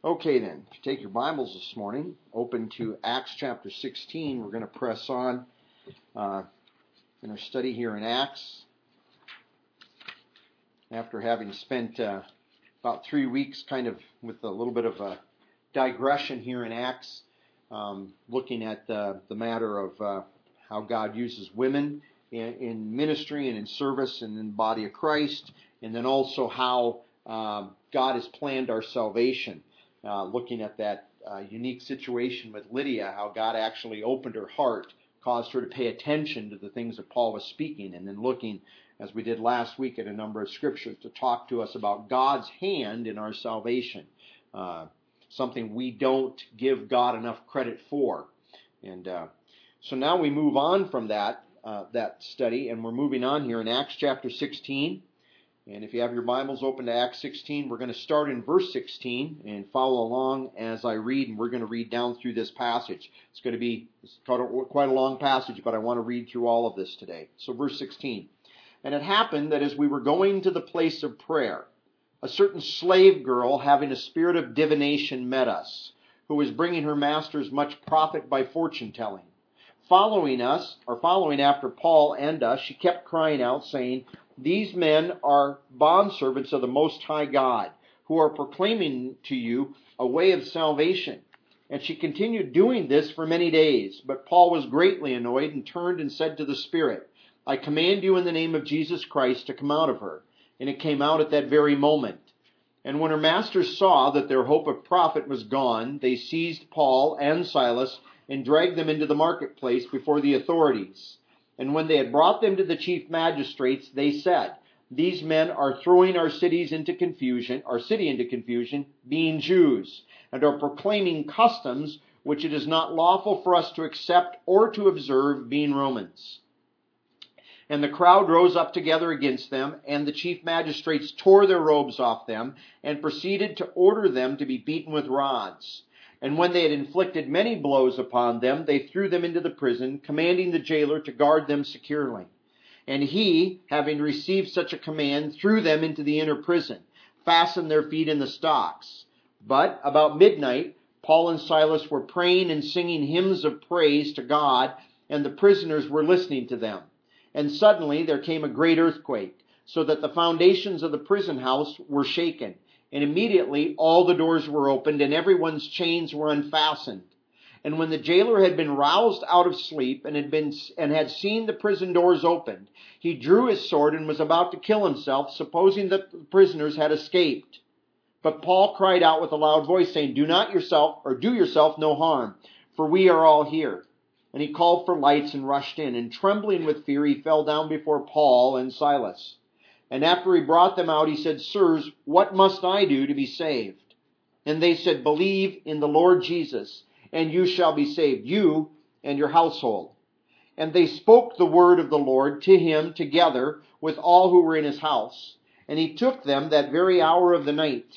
Okay then, if you take your Bibles this morning, open to Acts chapter 16. We're going to press on in our study here in Acts. After having spent about 3 weeks kind of with a little bit of a digression here in Acts, looking at the matter of how God uses women in ministry and in service and in the body of Christ, and then also how God has planned our salvation. Looking at that unique situation with Lydia, how God actually opened her heart, caused her to pay attention to the things that Paul was speaking, and then looking, as we did last week, at a number of scriptures to talk to us about God's hand in our salvation, something we don't give God enough credit for. And so now we move on from that study, and we're moving on here in Acts chapter 16. And if you have your Bibles open to Acts 16, we're going to start in verse 16 and follow along as I read, and we're going to read down through this passage. It's going to be quite a long passage, but I want to read through all of this today. So verse 16. And it happened that as we were going to the place of prayer, a certain slave girl having a spirit of divination met us, who was bringing her masters much profit by fortune telling. Following after Paul and us, she kept crying out, saying, "These men are bondservants of the Most High God, who are proclaiming to you a way of salvation." And she continued doing this for many days. But Paul was greatly annoyed and turned and said to the Spirit, "I command you in the name of Jesus Christ to come out of her." And it came out at that very moment. And when her masters saw that their hope of profit was gone, they seized Paul and Silas and dragged them into the marketplace before the authorities. And when they had brought them to the chief magistrates, they said, "These men are throwing our city into confusion, being Jews, and are proclaiming customs which it is not lawful for us to accept or to observe, being Romans." And the crowd rose up together against them, and the chief magistrates tore their robes off them, and proceeded to order them to be beaten with rods. And when they had inflicted many blows upon them, they threw them into the prison, commanding the jailer to guard them securely. And he, having received such a command, threw them into the inner prison, fastened their feet in the stocks. But about midnight, Paul and Silas were praying and singing hymns of praise to God, and the prisoners were listening to them. And suddenly there came a great earthquake, so that the foundations of the prison house were shaken. And immediately all the doors were opened, and everyone's chains were unfastened. And when the jailer had been roused out of sleep and had seen the prison doors opened, he drew his sword and was about to kill himself, supposing that the prisoners had escaped. But Paul cried out with a loud voice, saying, do yourself no harm, for we are all here." And he called for lights and rushed in, and trembling with fear, he fell down before Paul and Silas. And after he brought them out, he said, "Sirs, what must I do to be saved?" And they said, "Believe in the Lord Jesus, and you shall be saved, you and your household." And they spoke the word of the Lord to him together with all who were in his house. And he took them that very hour of the night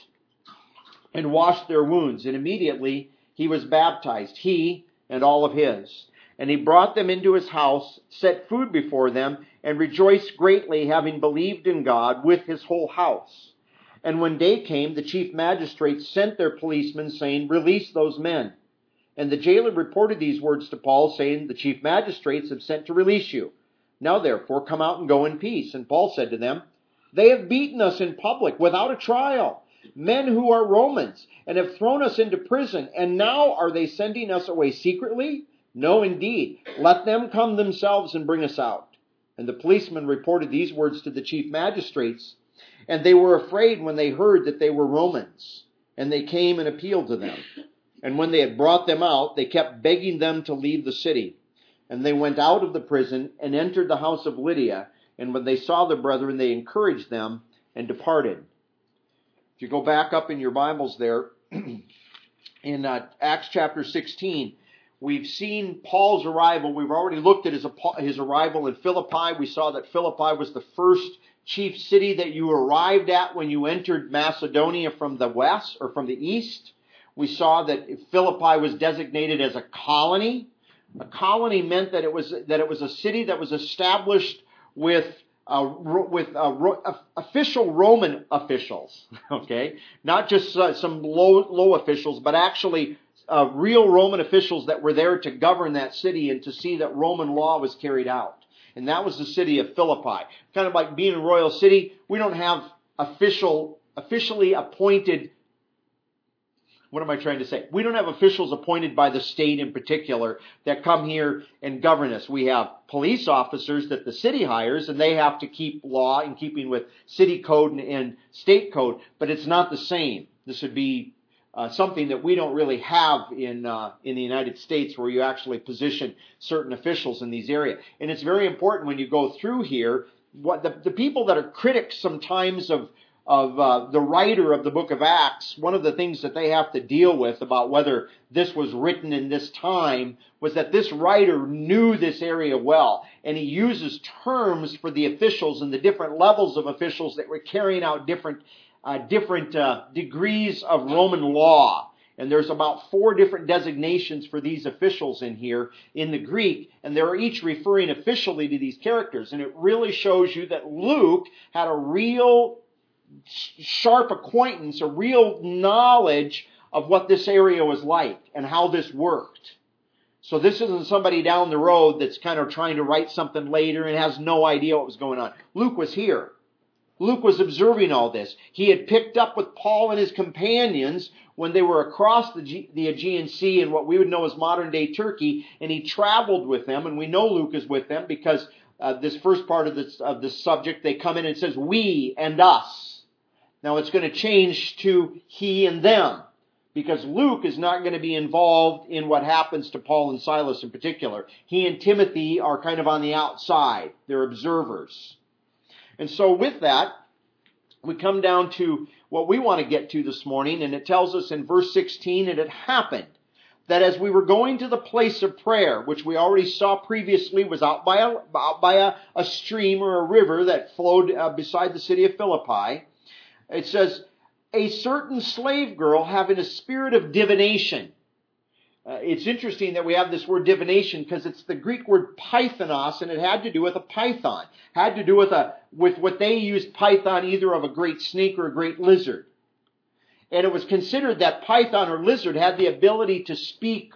and washed their wounds. And immediately he was baptized, he and all of his. And he brought them into his house, set food before them, and rejoiced greatly, having believed in God with his whole house. And when day came, the chief magistrates sent their policemen, saying, "Release those men." And the jailer reported these words to Paul, saying, "The chief magistrates have sent to release you. Now therefore come out and go in peace." And Paul said to them, "They have beaten us in public without a trial, men who are Romans, and have thrown us into prison. And now are they sending us away secretly? No, indeed. Let them come themselves and bring us out." And the policemen reported these words to the chief magistrates, and they were afraid when they heard that they were Romans. And they came and appealed to them. And when they had brought them out, they kept begging them to leave the city. And they went out of the prison and entered the house of Lydia. And when they saw the brethren, they encouraged them and departed. If you go back up in your Bibles there, in Acts chapter 16, we've seen Paul's arrival. We've already looked at his arrival in Philippi. We saw that Philippi was the first chief city that you arrived at when you entered Macedonia from the west or from the east. We saw that Philippi was designated as a colony. A colony meant that it was a city that was established with official Roman officials, okay? Not just some low officials, but actually real Roman officials that were there to govern that city and to see that Roman law was carried out. And that was the city of Philippi. Kind of like being a royal city, we don't have officially appointed. What am I trying to say? We don't have officials appointed by the state in particular that come here and govern us. We have police officers that the city hires, and they have to keep law in keeping with city code and state code, but it's not the same. This would be something that we don't really have in the United States, where you actually position certain officials in these areas. And it's very important when you go through here, what the people that are critics sometimes of the writer of the book of Acts, one of the things that they have to deal with about whether this was written in this time was that this writer knew this area well, and he uses terms for the officials and the different levels of officials that were carrying out different degrees of Roman law. And there's about 4 different designations for these officials in here in the Greek, and they're each referring officially to these characters. And it really shows you that Luke had a real sharp acquaintance, a real knowledge of what this area was like and how this worked. So this isn't somebody down the road that's kind of trying to write something later and has no idea what was going on. Luke was here. Luke was observing all this. He had picked up with Paul and his companions when they were across the Aegean Sea in what we would know as modern-day Turkey, and he traveled with them, and we know Luke is with them because this first part of this subject, they come in and it says, we and us. Now it's going to change to he and them, because Luke is not going to be involved in what happens to Paul and Silas in particular. He and Timothy are kind of on the outside. They're observers. And so with that, we come down to what we want to get to this morning, and it tells us in verse 16, and it happened that as we were going to the place of prayer, which we already saw previously was out by a stream or a river that flowed beside the city of Philippi, it says, a certain slave girl having a spirit of divination. It's interesting that we have this word divination because it's the Greek word pythonos, and it had to do with a python. Had to do with what they used python, either of a great snake or a great lizard. And it was considered that python or lizard had the ability to speak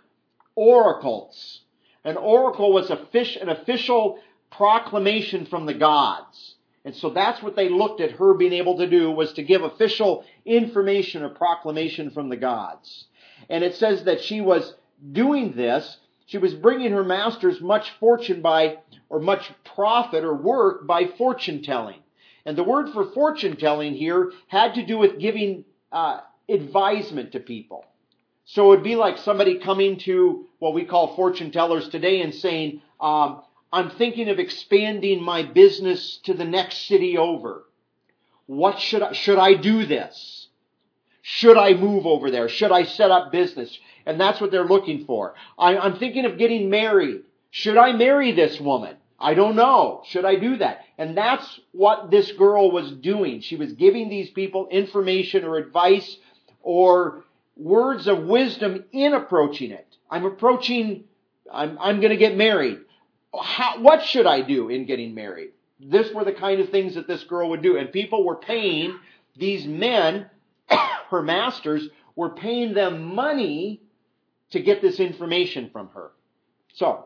oracles. An oracle was an official proclamation from the gods. And so that's what they looked at her being able to do, was to give official information or proclamation from the gods. And it says that she was doing this. She was bringing her masters much fortune much profit or work by fortune telling. And the word for fortune telling here had to do with giving advisement to people. So it would be like somebody coming to what we call fortune tellers today and saying, I'm thinking of expanding my business to the next city over. What should I do this? Should I move over there? Should I set up business? And that's what they're looking for. I'm thinking of getting married. Should I marry this woman? I don't know. Should I do that? And that's what this girl was doing. She was giving these people information or advice or words of wisdom in approaching it. I'm going to get married. What should I do in getting married? This were the kind of things that this girl would do. And people were paying these men, her masters, were paying them money to get this information from her. So,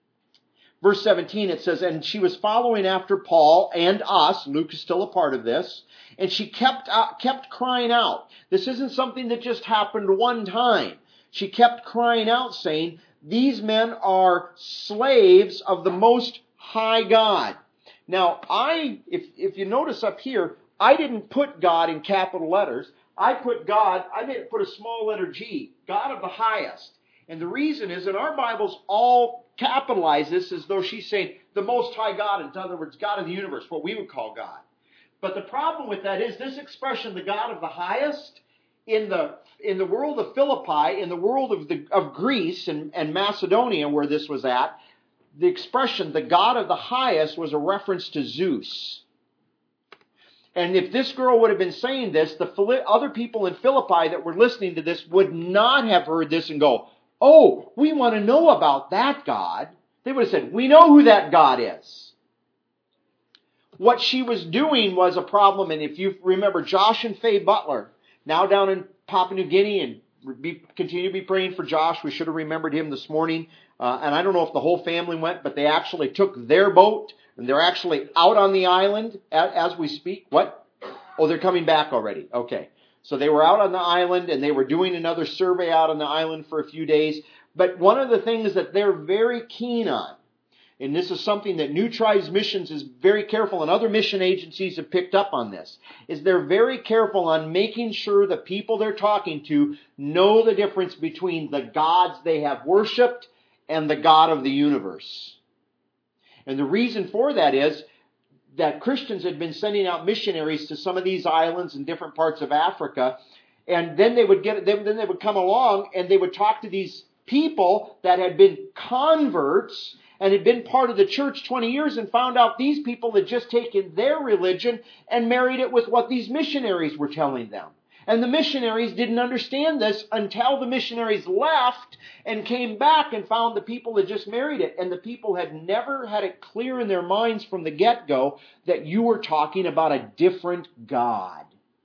verse 17, it says, and she was following after Paul and us. Luke is still a part of this. And she kept crying out. This isn't something that just happened one time. She kept crying out, saying, these men are slaves of the Most High God. Now, if you notice up here, I didn't put God in capital letters. I put a small letter G, God of the highest. And the reason is that our Bibles all capitalize this as though she's saying the Most High God, in other words, God of the universe, what we would call God. But the problem with that is this expression, the God of the highest, in the world of Philippi, in the world of Greece and Macedonia, where this was at, the expression, the God of the highest, was a reference to Zeus. And if this girl would have been saying this, the other people in Philippi that were listening to this would not have heard this and go, oh, we want to know about that God. They would have said, we know who that God is. what she was doing was a problem. And if you remember Josh and Faye Butler, now down in Papua New Guinea, and continue to be praying for Josh. We should have remembered him this morning. And I don't know if the whole family went, but they actually took their boat, and they're actually out on the island as we speak. What? Oh, they're coming back already. Okay. So they were out on the island, and they were doing another survey out on the island for a few days. But one of the things that they're very keen on, and this is something that New Tribes Missions is very careful, and other mission agencies have picked up on this, is they're very careful on making sure the people they're talking to know the difference between the gods they have worshipped and the God of the universe. And the reason for that is that Christians had been sending out missionaries to some of these islands in different parts of Africa, and then they would come along and they would talk to these people that had been converts and had been part of the church 20 years and found out these people had just taken their religion and married it with what these missionaries were telling them. And the missionaries didn't understand this until the missionaries left and came back and found the people had just married it. And the people had never had it clear in their minds from the get-go that you were talking about a different God.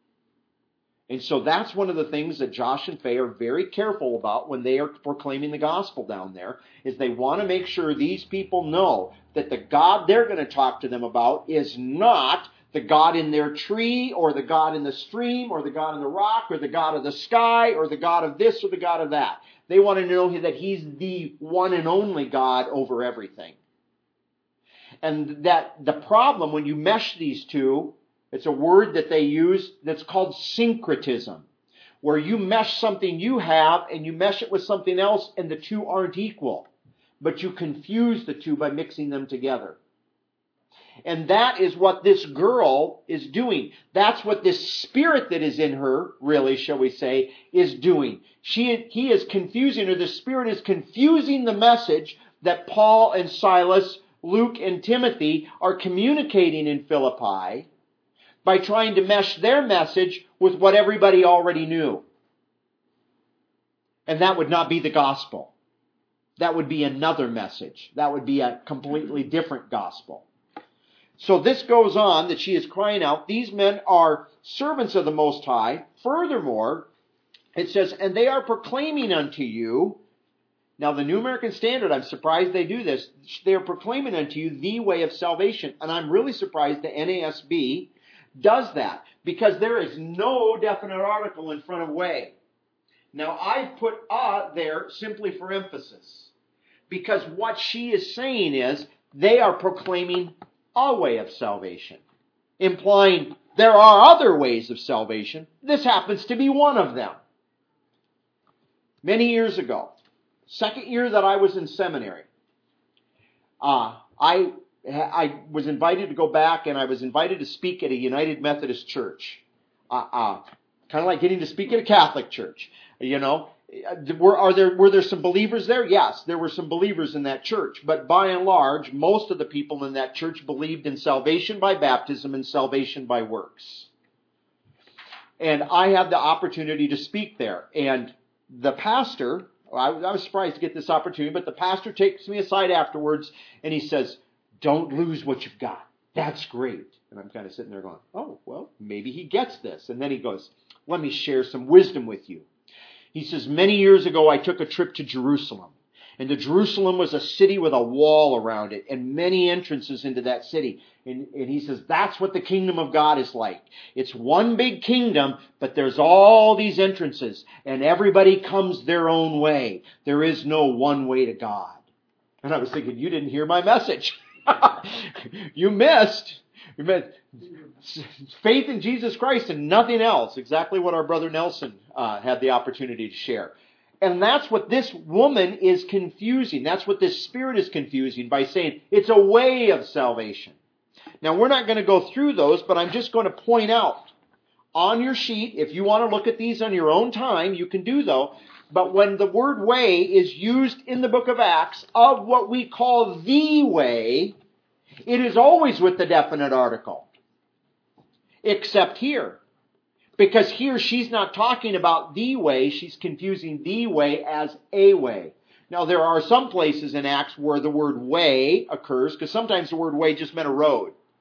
And so that's one of the things that Josh and Faye are very careful about when they are proclaiming the gospel down there, is they want to make sure these people know that the God they're going to talk to them about is not the God in their tree, or the God in the stream, or the God in the rock, or the God of the sky, or the God of this, or the God of that. They want to know that He's the one and only God over everything. And that the problem when you mesh these two, it's a word that they use that's called syncretism, where you mesh something you have and you mesh it with something else and the two aren't equal, but you confuse the two by mixing them together. And that is what this girl is doing. That's what this spirit that is in her, really, shall we say, is doing. He is confusing her. The spirit is confusing the message that Paul and Silas, Luke and Timothy are communicating in Philippi by trying to mesh their message with what everybody already knew. And that would not be the gospel. That would be another message. That would be a completely different gospel. So this goes on, that she is crying out, these men are servants of the Most High. Furthermore, it says, and they are proclaiming unto you. Now the New American Standard, I'm surprised they do this. They are proclaiming unto you the way of salvation. And I'm really surprised the NASB does that, because there is no definite article in front of way. Now I put there simply for emphasis, because what she is saying is they are proclaiming a way of salvation, implying there are other ways of salvation. This happens to be one of them. Many years ago, second year that I was in seminary, I was invited to go back, and I was invited to speak at a United Methodist church. Kind of like getting to speak at a Catholic church. You know, were there some believers there? Yes, there were some believers in that church. But by and large, most of the people in that church believed in salvation by baptism and salvation by works. And I had the opportunity to speak there. And the pastor, I was surprised to get this opportunity, but the pastor takes me aside afterwards and he says, "Don't lose what you've got. That's great." And I'm kind of sitting there going, oh, well, maybe he gets this. And then he goes, "Let me share some wisdom with you." He says, many years ago, I took a trip to Jerusalem. And Jerusalem was a city with a wall around it and many entrances into that city. And he says, that's what the kingdom of God is like. It's one big kingdom, but there's all these entrances. And everybody comes their own way. There is no one way to God. And I was thinking, you didn't hear my message. You missed. Faith in Jesus Christ and nothing else. Exactly what our brother Nelson had the opportunity to share. And that's what this woman is confusing. That's what this spirit is confusing by saying it's a way of salvation. Now, we're not going to go through those, but I'm just going to point out on your sheet, if you want to look at these on your own time, you can do though. But when the word way is used in the book of Acts of what we call the way, it is always with the definite article. Except here. Because here she's not talking about the way, she's confusing the way as a way. Now there are some places in Acts where the word way occurs, because sometimes the word way just meant a road.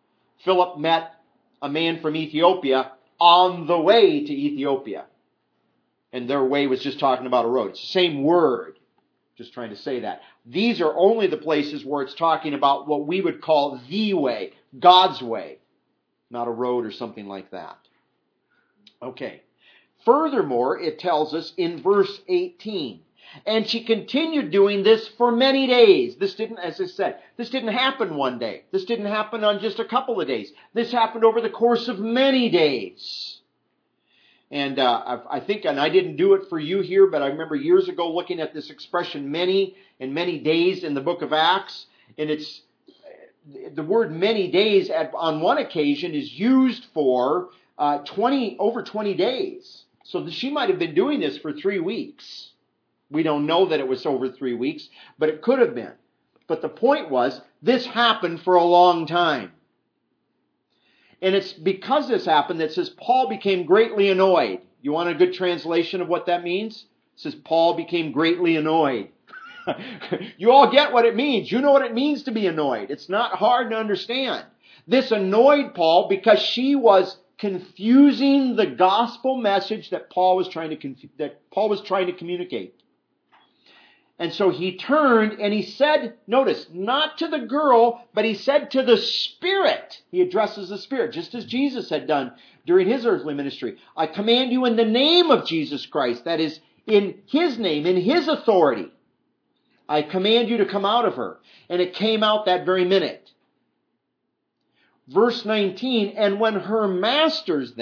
Philip met a man from Ethiopia on the way to Ethiopia. And their way was just talking about a road. It's the same word. Just trying to say that. These are only the places where it's talking about what we would call the way, God's way, not a road or something like that. Okay. Furthermore, it tells us in verse 18, and she continued doing this for many days. This didn't, as I said, this didn't happen one day. This didn't happen on just a couple of days. This happened over the course of many days. And I think, and I didn't do it for you here, but I remember years ago looking at this expression many and many days in the book of Acts. And it's, the word many days on one occasion is used for over 20 days. So she might have been doing this for 3 weeks. We don't know that it was over 3 weeks, but it could have been. But the point was, this happened for a long time. And it's because this happened that it says Paul became greatly annoyed. You want a good translation of what that means? It says Paul became greatly annoyed. You all get what it means. You know what it means to be annoyed. It's not hard to understand. This annoyed Paul because she was confusing the gospel message that Paul was trying to communicate. And so he turned and he said, notice, not to the girl, but he said to the Spirit. He addresses the Spirit, just as Jesus had done during his earthly ministry. I command you in the name of Jesus Christ, that is, in his name, in his authority. I command you to come out of her. And it came out that very minute. Verse 19, and when her masters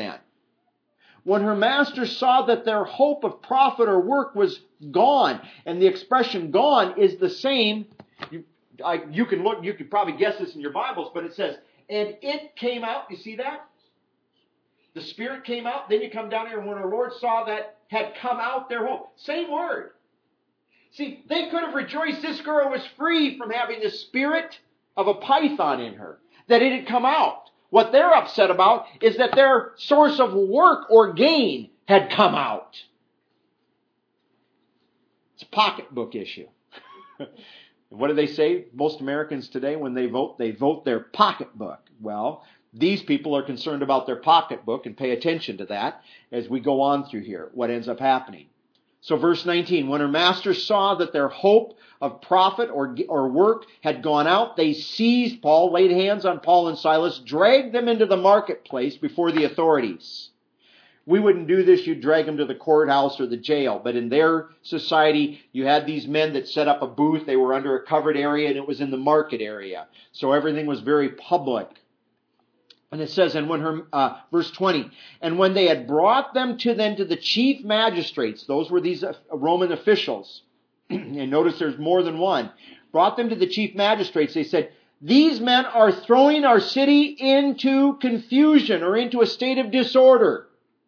saw that their hope of profit or work was gone, and the expression gone is the same, you could probably guess this in your Bibles, but it says, and it came out, you see that? The Spirit came out, then you come down here, and when our Lord saw that had come out their hope. Same word. See, they could have rejoiced this girl was free from having the spirit of a python in her, that it had come out. What they're upset about is that their source of work or gain had come out. It's a pocketbook issue. What do they say? Most Americans today, when they vote their pocketbook. Well, these people are concerned about their pocketbook and pay attention to that as we go on through here, what ends up happening. So verse 19, when her masters saw that their hope of profit or work had gone out, they seized Paul, laid hands on Paul and Silas, dragged them into the marketplace before the authorities. We wouldn't do this, you'd drag them to the courthouse or the jail. But in their society, you had these men that set up a booth. They were under a covered area and it was in the market area. So everything was very public. And it says, and when verse 20, and when they had brought them to the chief magistrates, those were these Roman officials, and notice there's more than one, brought them to the chief magistrates, they said, these men are throwing our city into confusion or into a state of disorder,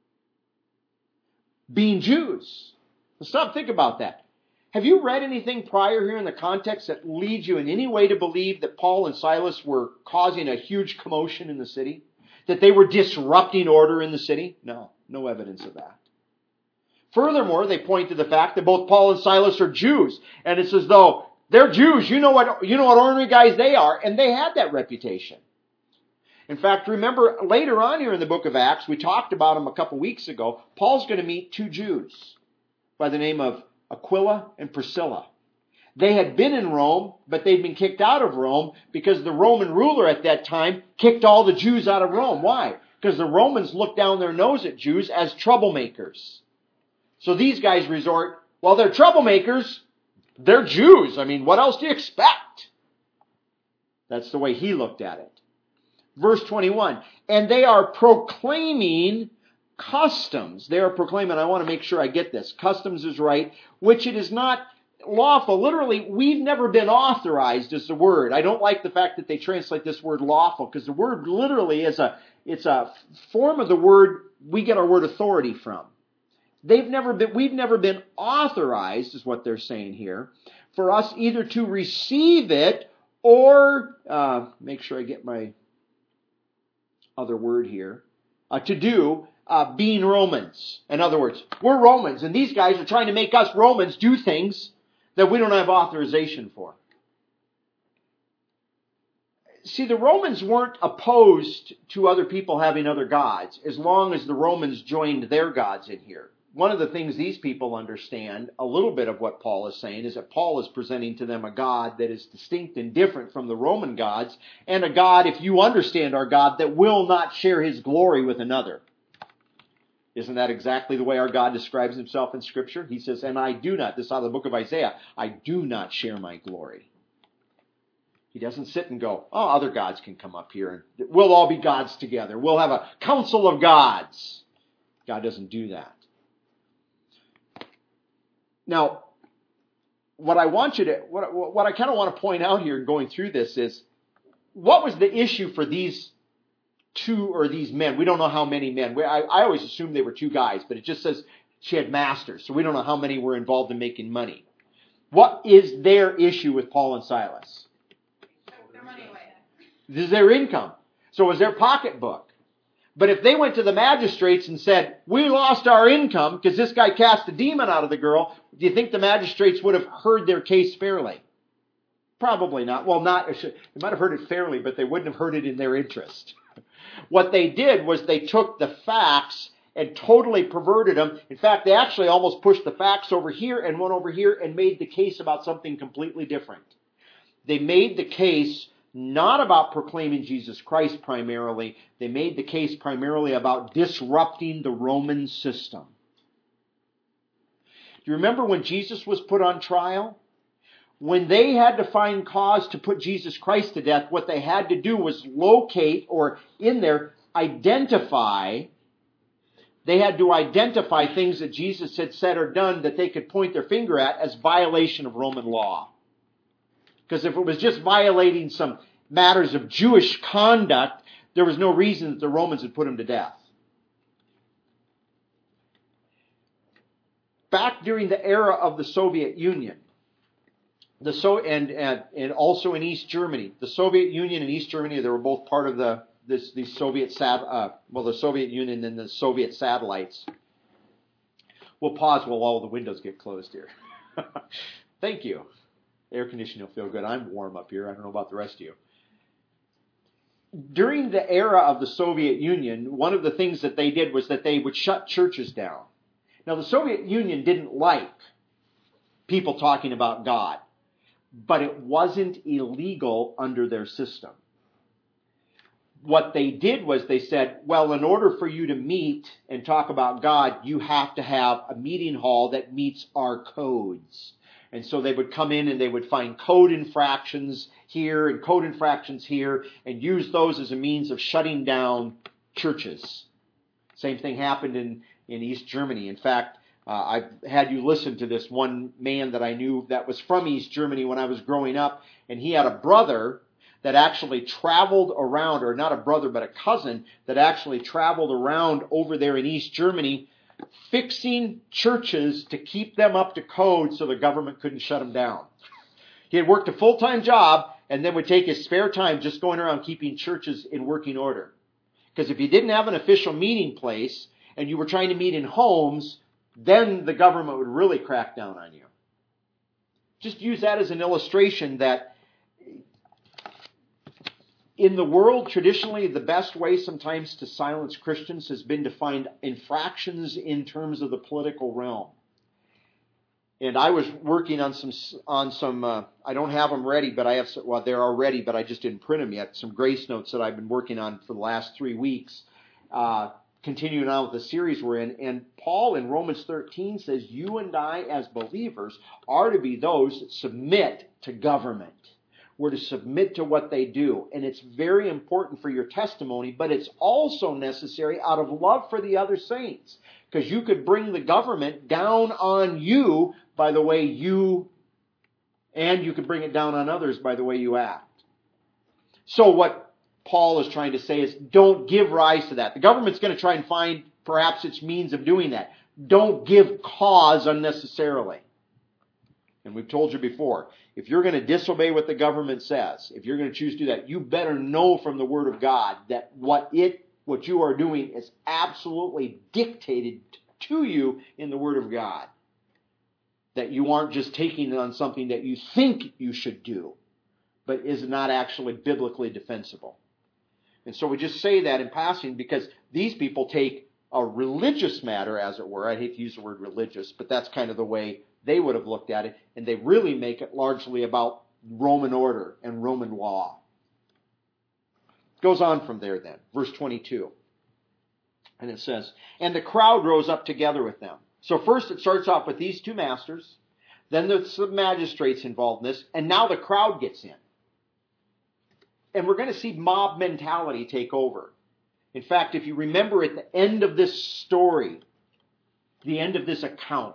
being Jews. Now stop, think about that. Have you read anything prior here in the context that leads you in any way to believe that Paul and Silas were causing a huge commotion in the city? That they were disrupting order in the city? No evidence of that. Furthermore, they point to the fact that both Paul and Silas are Jews. And it's as though they're Jews. You know what ornery guys they are. And they had that reputation. In fact, remember later on here in the book of Acts, we talked about them a couple weeks ago. Paul's going to meet two Jews by the name of Aquila and Priscilla. They had been in Rome, but they'd been kicked out of Rome because the Roman ruler at that time kicked all the Jews out of Rome. Why? Because the Romans looked down their nose at Jews as troublemakers. So these guys resort, well, they're troublemakers, they're Jews. I mean, what else do you expect? That's the way he looked at it. Verse 21, and they are proclaiming customs. They are proclaiming, I want to make sure I get this. Customs is right, which it is not lawful. Literally, we've never been authorized is the word. I don't like the fact that they translate this word lawful, because the word literally it's a form of the word we get our word authority from. We've never been authorized, is what they're saying here, for us either to receive it or, make sure I get my other word here, to do, being Romans. In other words, we're Romans, and these guys are trying to make us Romans do things that we don't have authorization for. See, the Romans weren't opposed to other people having other gods as long as the Romans joined their gods in here. One of the things these people understand, a little bit of what Paul is saying, is that Paul is presenting to them a God that is distinct and different from the Roman gods, and a God, if you understand our God, that will not share his glory with another. Isn't that exactly the way our God describes himself in Scripture? He says, and I do not, this is out of the book of Isaiah, I do not share my glory. He doesn't sit and go, oh, other gods can come up here and we'll all be gods together. We'll have a council of gods. God doesn't do that. Now, what I kind of want to point out here in going through this is, what was the issue for these two or these men? We don't know how many men. I always assumed they were two guys, but it just says she had masters, so we don't know how many were involved in making money. What is their issue with Paul and Silas? Their money away. This is their income. So it was their pocketbook. But if they went to the magistrates and said, we lost our income because this guy cast a demon out of the girl, do you think the magistrates would have heard their case fairly? Probably not. Well, they might have heard it fairly, but they wouldn't have heard it in their interest. What they did was they took the facts and totally perverted them. In fact, they actually almost pushed the facts over here and went over here and made the case about something completely different. They made the case not about proclaiming Jesus Christ primarily. They made the case primarily about disrupting the Roman system. Do you remember when Jesus was put on trial? When they had to find cause to put Jesus Christ to death, what they had to do was locate, or in there, identify. They had to identify things that Jesus had said or done that they could point their finger at as violation of Roman law. Because if it was just violating some matters of Jewish conduct, there was no reason that the Romans had put him to death. Back during the era of the Soviet Union, and also in East Germany, the Soviet Union and East Germany, they were both part of the Soviet Union and the Soviet satellites. We'll pause while all the windows get closed here. Thank you. Air conditioning will feel good. I'm warm up here. I don't know about the rest of you. During the era of the Soviet Union, one of the things that they did was that they would shut churches down. Now, the Soviet Union didn't like people talking about God, but it wasn't illegal under their system. What they did was they said, well, in order for you to meet and talk about God, you have to have a meeting hall that meets our codes. And so they would come in and they would find code infractions here and code infractions here and use those as a means of shutting down churches. Same thing happened in East Germany. In fact, I've had you listen to this one man that I knew that was from East Germany when I was growing up, and he had a brother that actually traveled around, or not a brother, but a cousin that actually traveled around over there in East Germany fixing churches to keep them up to code so the government couldn't shut them down. He had worked a full-time job and then would take his spare time just going around keeping churches in working order. Because if you didn't have an official meeting place and you were trying to meet in homes, then the government would really crack down on you. Just use that as an illustration that in the world, traditionally, the best way sometimes to silence Christians has been to find infractions in terms of the political realm. And I was working on some. I don't have them ready, but I have. Well, they're all ready, but I just didn't print them yet. Some grace notes that I've been working on for the last 3 weeks, continuing on with the series we're in. And Paul in Romans 13 says, "You and I, as believers, are to be those that submit to government. We're to submit to what they do. And it's very important for your testimony, but it's also necessary out of love for the other saints. Because you could bring the government down on you by the way you could bring it down on others by the way you act." So what Paul is trying to say is, don't give rise to that. The government's going to try and find perhaps its means of doing that. Don't give cause unnecessarily. And we've told you before, if you're going to disobey what the government says, if you're going to choose to do that, you better know from the Word of God that what you are doing is absolutely dictated to you in the Word of God. That you aren't just taking it on something that you think you should do. but is not actually biblically defensible. And so we just say that in passing because these people take a religious matter, as it were. I hate to use the word religious, but that's kind of the way they would have looked at it, and they really make it largely about Roman order and Roman law. Goes on from there then, verse 22. And it says, and the crowd rose up together with them. So first it starts off with these two masters, then there's some magistrates involved in this, and now the crowd gets in. And we're going to see mob mentality take over. In fact, if you remember at the end of this story, the end of this account,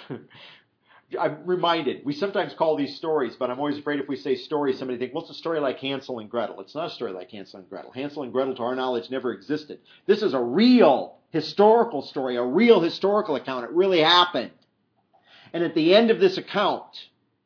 I'm reminded, we sometimes call these stories, but I'm always afraid if we say story, somebody thinks, well, it's a story like Hansel and Gretel. It's not a story like Hansel and Gretel. Hansel and Gretel, to our knowledge, never existed. This is a real historical story, a real historical account. It really happened. And at the end of this account,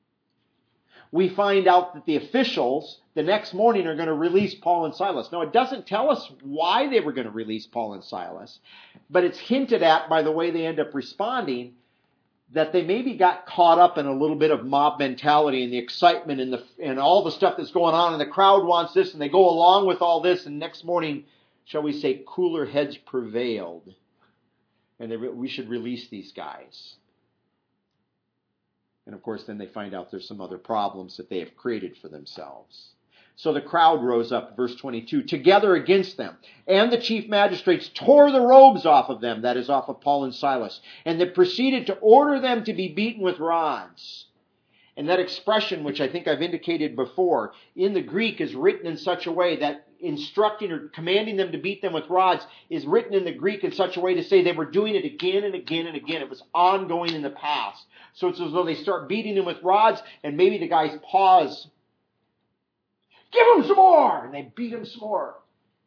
we find out that the officials the next morning are going to release Paul and Silas. Now, it doesn't tell us why they were going to release Paul and Silas, but it's hinted at by the way they end up responding that they maybe got caught up in a little bit of mob mentality and the excitement and all the stuff that's going on, and the crowd wants this, and they go along with all this, and next morning, shall we say, cooler heads prevailed, and we should release these guys. And of course, then they find out there's some other problems that they have created for themselves. So the crowd rose up, verse 22, together against them. And the chief magistrates tore the robes off of them, that is, off of Paul and Silas. And they proceeded to order them to be beaten with rods. And that expression, which I think I've indicated before, in the Greek is written in such a way that instructing or commanding them to beat them with rods is written in the Greek in such a way to say they were doing it again and again and again. It was ongoing in the past. So it's as though they start beating them with rods, and maybe the guys pause. Give him some more! And they beat him some more.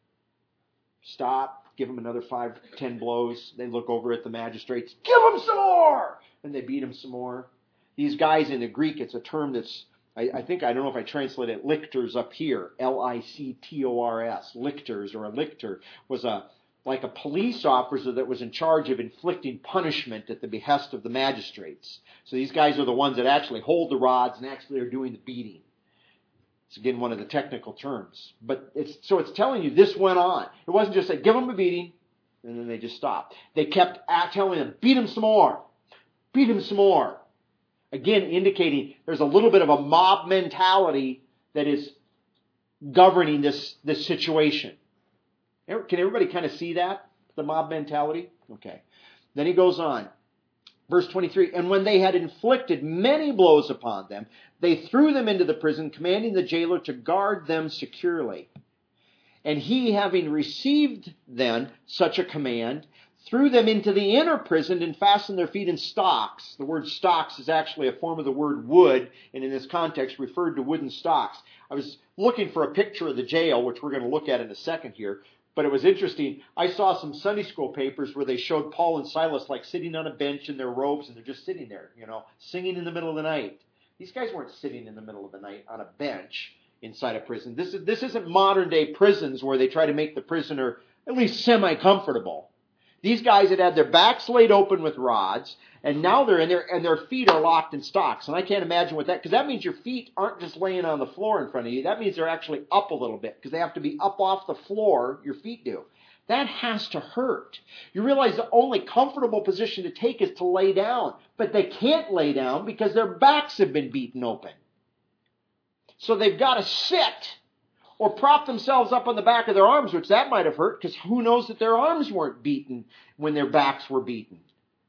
Stop. Give him another 5, 10 blows. They look over at the magistrates. Give him some more! And they beat him some more. These guys in the Greek, it's a term that's, I don't know if I translate it, lictors up here. Lictors. Lictors, or a lictor, was like a police officer that was in charge of inflicting punishment at the behest of the magistrates. So these guys are the ones that actually hold the rods and actually are doing the beating. It's again one of the technical terms. But it's telling you this went on. It wasn't just like, give them a beating, and then they just stopped. They kept telling them, beat him some more. Beat him some more. Again, indicating there's a little bit of a mob mentality that is governing this situation. Can everybody kind of see that? The mob mentality? Okay. Then he goes on. Verse 23, and when they had inflicted many blows upon them, they threw them into the prison, commanding the jailer to guard them securely. And he, having received then such a command, threw them into the inner prison and fastened their feet in stocks. The word stocks is actually a form of the word wood, and in this context referred to wooden stocks. I was looking for a picture of the jail, which we're going to look at in a second here. But it was interesting. I saw some Sunday school papers where they showed Paul and Silas like sitting on a bench in their robes, and they're just sitting there, singing in the middle of the night. These guys weren't sitting in the middle of the night on a bench inside a prison. This isn't modern day prisons where they try to make the prisoner at least semi-comfortable. These guys had their backs laid open with rods, and now they're in there, and their feet are locked in stocks. And I can't imagine what that, because that means your feet aren't just laying on the floor in front of you. That means they're actually up a little bit, because they have to be up off the floor, your feet do. That has to hurt. You realize the only comfortable position to take is to lay down. But they can't lay down because their backs have been beaten open. So they've got to sit or prop themselves up on the back of their arms, which that might have hurt, because who knows that their arms weren't beaten when their backs were beaten.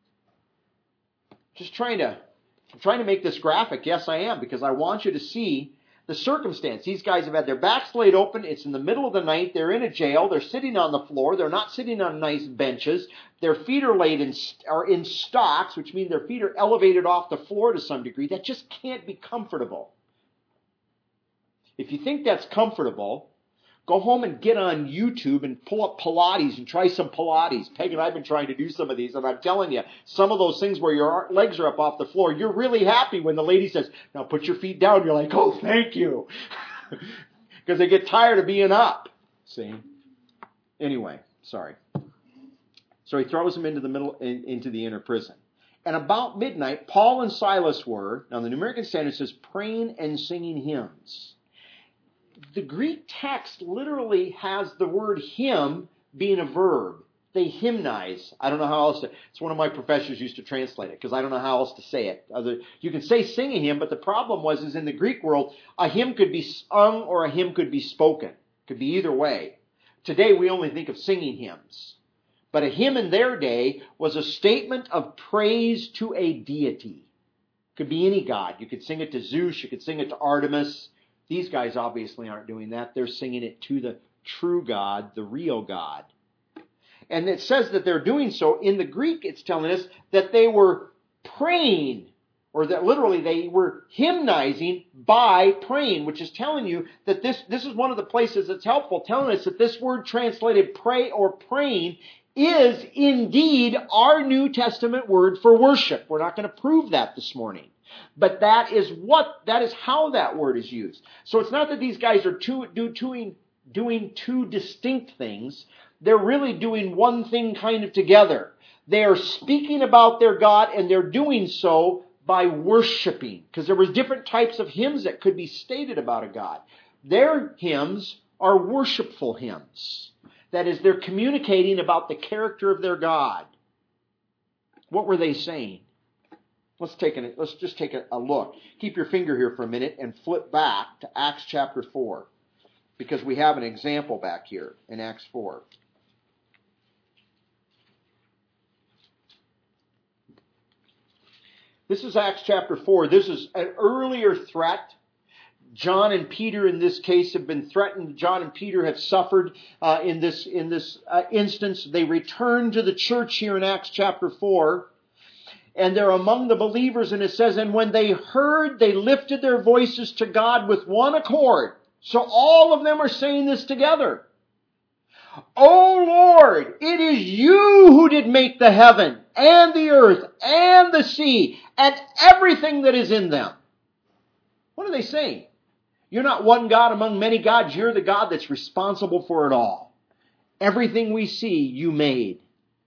I'm trying to make this graphic. Yes, I am, because I want you to see the circumstance. These guys have had their backs laid open. It's in the middle of the night. They're in a jail. They're sitting on the floor. They're not sitting on nice benches. Their feet are laid in stocks, which means their feet are elevated off the floor to some degree. That just can't be comfortable. If you think that's comfortable, go home and get on YouTube and pull up Pilates and try some Pilates. Peg and I have been trying to do some of these, and I'm telling you, some of those things where your legs are up off the floor, you're really happy when the lady says, now put your feet down. You're like, oh, thank you. Because they get tired of being up. See? Anyway, sorry. So he throws them into the inner prison. And about midnight, Paul and Silas were, now the New American Standard says, praying and singing hymns. the Greek text literally has the word hymn being a verb. They hymnize. I don't know how else to, it's one of my professors used to translate it because I don't know how else to say it. You can say sing a hymn, but the problem is in the Greek world, a hymn could be sung or a hymn could be spoken. Could be either way. Today we only think of singing hymns. But a hymn in their day was a statement of praise to a deity. Could be any god. You could sing it to Zeus, you could sing it to Artemis. These guys obviously aren't doing that. They're singing it to the true God, the real God. And it says that they're doing so. In the Greek, it's telling us that they were praying, or that literally they were hymnizing by praying, which is telling you that this is one of the places that's helpful, telling us that this word translated pray or praying is indeed our New Testament word for worship. We're not going to prove that this morning. But that is how that word is used. So it's not that these guys are doing two distinct things. They're really doing one thing kind of together. They are speaking about their God, and they're doing so by worshiping. Because there was different types of hymns that could be stated about a God. Their hymns are worshipful hymns. That is, they're communicating about the character of their God. What were they saying? Let's just take a look. Keep your finger here for a minute and flip back to Acts chapter 4. Because we have an example back here in Acts 4. This is Acts chapter 4. This is an earlier threat. John and Peter in this case have been threatened. John and Peter have suffered in this instance. They return to the church here in Acts chapter 4. And they're among the believers, and it says, and when they heard, they lifted their voices to God with one accord. So all of them are saying this together. O Lord, it is you who did make the heaven and the earth and the sea and everything that is in them. What are they saying? You're not one God among many gods. You're the God that's responsible for it all. Everything we see, you made.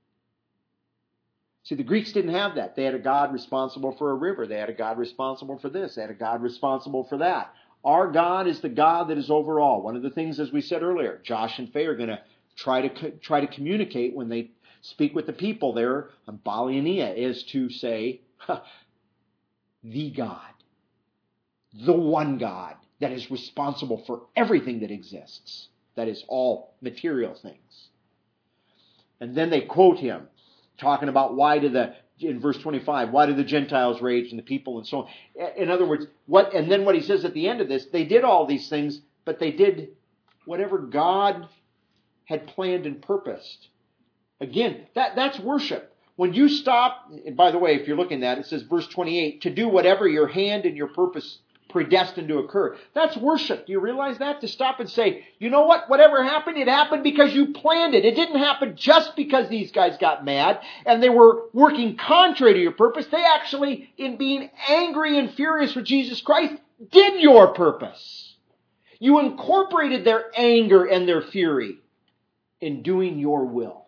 See, the Greeks didn't have that. They had a God responsible for a river. They had a God responsible for this. They had a God responsible for that. Our God is the God that is over all. One of the things, as we said earlier, Josh and Faye are going to try to communicate when they speak with the people there on Baliania, is to say, the God, the one God that is responsible for everything that exists. That is all material things. And then they quote him, talking about in verse 25, why do the Gentiles rage and the people and so on. In other words, and then what he says at the end of this, they did all these things, but they did whatever God had planned and purposed. Again, that's worship. When you stop, and by the way, if you're looking at it, it says verse 28, to do whatever your hand and your purpose predestined to occur. That's worship. Do you realize that? To stop and say, you know what? Whatever happened, it happened because you planned it. It didn't happen just because these guys got mad and they were working contrary to your purpose. They actually, in being angry and furious with Jesus Christ, did your purpose. You incorporated their anger and their fury in doing your will.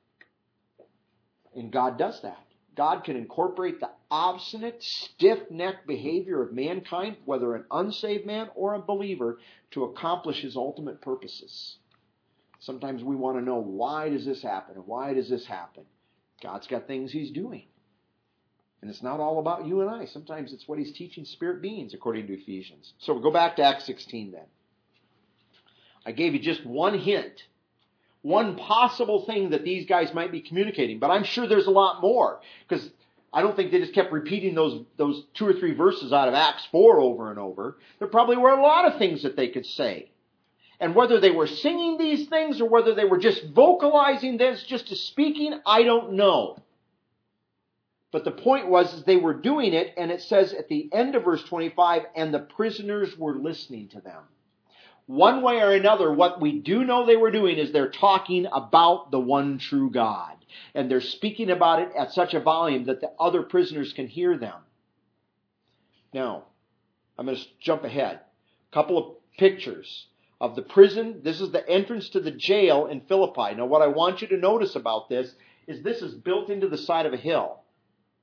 And God does that. God can incorporate the obstinate, stiff-necked behavior of mankind, whether an unsaved man or a believer, to accomplish his ultimate purposes. Sometimes we want to know, why does this happen? And why does this happen? God's got things he's doing. And it's not all about you and I. Sometimes it's what he's teaching spirit beings, according to Ephesians. So we'll go back to Acts 16 then. I gave you just one hint. One possible thing that these guys might be communicating. But I'm sure there's a lot more. Because I don't think they just kept repeating those 2 or 3 verses out of Acts 4 over and over. There probably were a lot of things that they could say. And whether they were singing these things or whether they were just vocalizing this, just as speaking, I don't know. But the point was they were doing it, and it says at the end of verse 25, and the prisoners were listening to them. One way or another, what we do know they were doing is they're talking about the one true God. And they're speaking about it at such a volume that the other prisoners can hear them. Now, I'm going to jump ahead. A couple of pictures of the prison. This is the entrance to the jail in Philippi. Now, what I want you to notice about this is built into the side of a hill.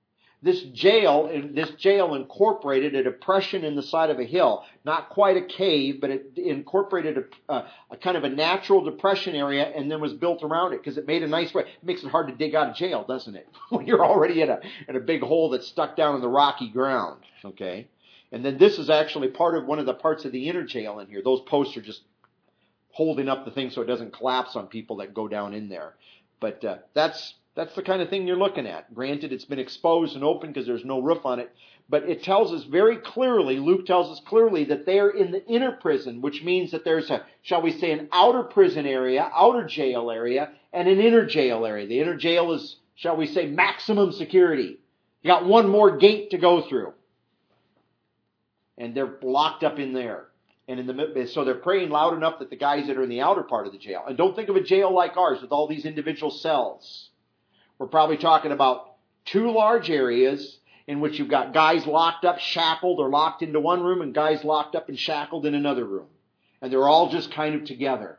this jail incorporated a depression in the side of a hill. Not quite a cave, but it incorporated a kind of a natural depression area and then was built around it because it made a nice way. It makes it hard to dig out of jail, doesn't it? When you're already in a big hole that's stuck down in the rocky ground. Okay? And then this is actually one of the parts of the inner jail in here. Those posts are just holding up the thing so it doesn't collapse on people that go down in there. But that's the kind of thing you're looking at. Granted, it's been exposed and open because there's no roof on it. But it tells us very clearly, Luke tells us clearly, that they're in the inner prison, which means that there's shall we say, an outer prison area, outer jail area, and an inner jail area. The inner jail is, shall we say, maximum security. You got one more gate to go through. And they're locked up in there. And so they're praying loud enough that the guys that are in the outer part of the jail, and don't think of a jail like ours with all these individual cells. We're probably talking about 2 large areas in which you've got guys locked up, shackled, or locked into one room, and guys locked up and shackled in another room. And they're all just kind of together.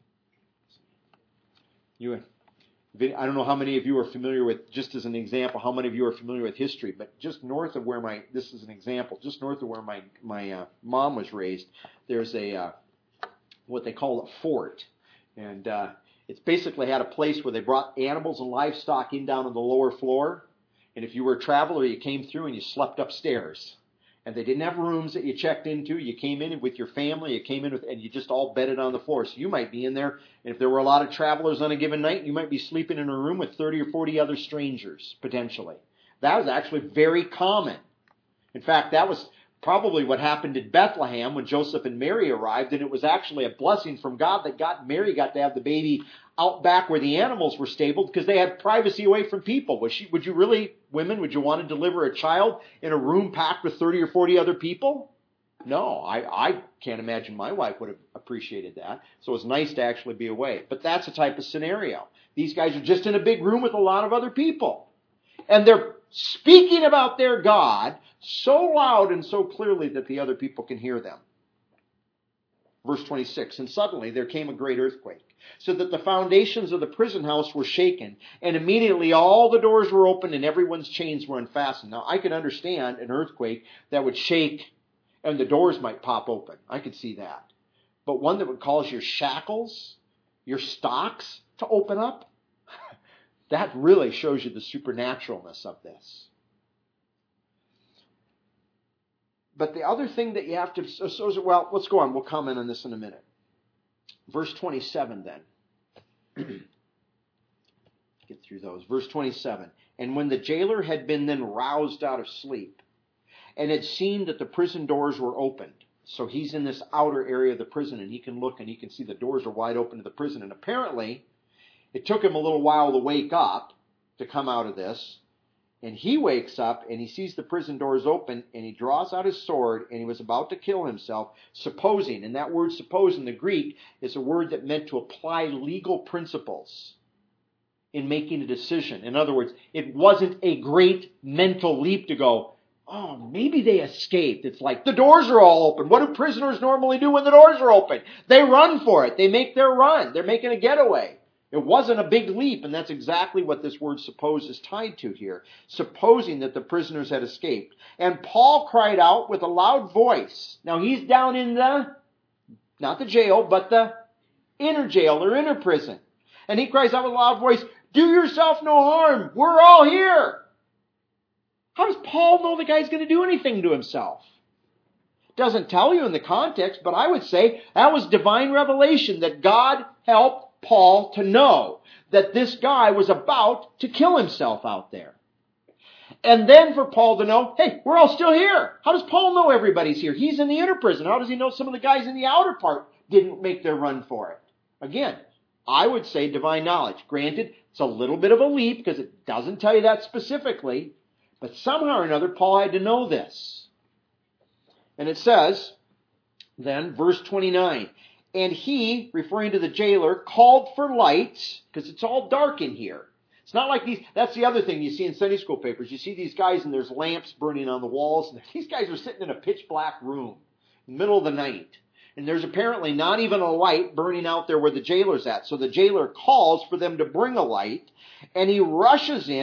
I don't know how many of you are familiar with, just as an example, how many of you are familiar with history, but just north of where this is an example, just north of where my mom was raised, there's what they call a fort. And it's basically had a place where they brought animals and livestock in down on the lower floor. And if you were a traveler, you came through and you slept upstairs. And they didn't have rooms that you checked into. You came in with your family. You came in and you just all bedded on the floor. So you might be in there. And if there were a lot of travelers on a given night, you might be sleeping in a room with 30 or 40 other strangers, potentially. That was actually very common. In fact, that was probably what happened in Bethlehem when Joseph and Mary arrived. And it was actually a blessing from God that Mary got to have the baby out back where the animals were stabled because they had privacy away from people. Would you really, women, would you want to deliver a child in a room packed with 30 or 40 other people? No, I can't imagine my wife would have appreciated that. So it's nice to actually be away. But that's the type of scenario. These guys are just in a big room with a lot of other people. And they're speaking about their God so loud and so clearly that the other people can hear them. Verse 26, and suddenly there came a great earthquake, so that the foundations of the prison house were shaken, and immediately all the doors were opened and everyone's chains were unfastened. Now, I can understand an earthquake that would shake and the doors might pop open. I could see that. But one that would cause your shackles, your stocks to open up, that really shows you the supernaturalness of this. But the other thing that you have to, well, let's go on. We'll comment on this in a minute. Verse 27 then. Get through those. Verse 27. And when the jailer had been then roused out of sleep and had seen that the prison doors were opened, so he's in this outer area of the prison and he can look and he can see the doors are wide open to the prison. And apparently it took him a little while to wake up to come out of this. And he wakes up and he sees the prison doors open and he draws out his sword and he was about to kill himself, supposing, and that word suppose in the Greek is a word that meant to apply legal principles in making a decision. In other words, it wasn't a great mental leap to go, oh, maybe they escaped. It's like the doors are all open. What do prisoners normally do when the doors are open? They run for it. They make their run. They're making a getaway. It wasn't a big leap, and that's exactly what this word suppose is tied to here, supposing that the prisoners had escaped. And Paul cried out with a loud voice. Now he's down in not the jail, but the inner jail or inner prison. And he cries out with a loud voice, do yourself no harm. We're all here. How does Paul know the guy's going to do anything to himself? Doesn't tell you in the context, but I would say that was divine revelation that God helped Paul to know that this guy was about to kill himself out there. And then for Paul to know, hey, we're all still here. How does Paul know everybody's here? He's in the inner prison. How does he know some of the guys in the outer part didn't make their run for it? Again, I would say divine knowledge. Granted, it's a little bit of a leap because it doesn't tell you that specifically, but somehow or another, Paul had to know this. And it says, then, verse 29, and he, referring to the jailer, called for lights, because it's all dark in here. It's not like these, that's the other thing you see in Sunday school papers. You see these guys and there's lamps burning on the walls. And these guys are sitting in a pitch black room in the middle of the night. And there's apparently not even a light burning out there where the jailer's at. So the jailer calls for them to bring a light. And he rushes in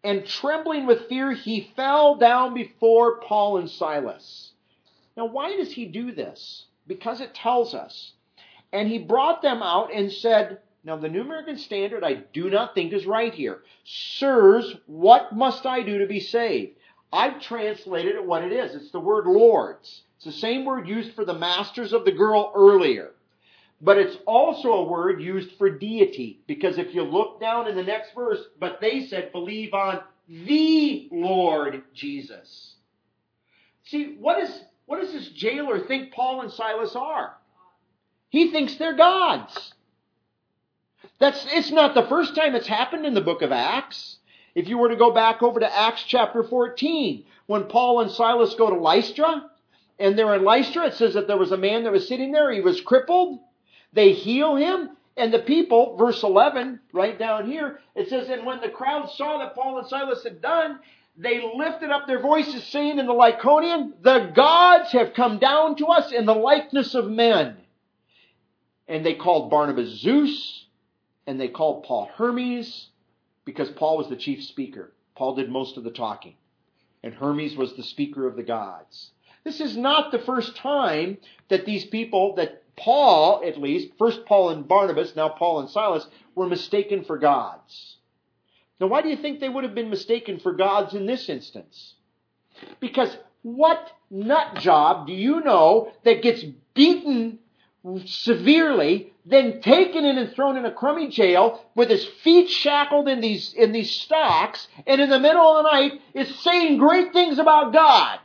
and trembling with fear, he fell down before Paul and Silas. Now, why does he do this? Because it tells us. And he brought them out and said, now the New American Standard I do not think is right here. Sirs, what must I do to be saved? I've translated it what it is. It's the word lords. It's the same word used for the masters of the girl earlier. But it's also a word used for deity. Because if you look down in the next verse, but they said, believe on the Lord Jesus. See, what does this jailer think Paul and Silas are? He thinks they're gods. It's not the first time it's happened in the book of Acts. If you were to go back over to Acts chapter 14, when Paul and Silas go to Lystra, and they're in Lystra, it says that there was a man that was sitting there, he was crippled. They heal him, and the people, verse 11, right down here, it says, and when the crowd saw that Paul and Silas had done, they lifted up their voices, saying in the Lycaonian, the gods have come down to us in the likeness of men. And they called Barnabas Zeus, and they called Paul Hermes, because Paul was the chief speaker. Paul did most of the talking. And Hermes was the speaker of the gods. This is not the first time that these people, that Paul, at least, first Paul and Barnabas, now Paul and Silas, were mistaken for gods. Now, why do you think they would have been mistaken for gods in this instance? Because what nut job do you know that gets beaten severely, then taken in and thrown in a crummy jail with his feet shackled in these stocks, and in the middle of the night is saying great things about God?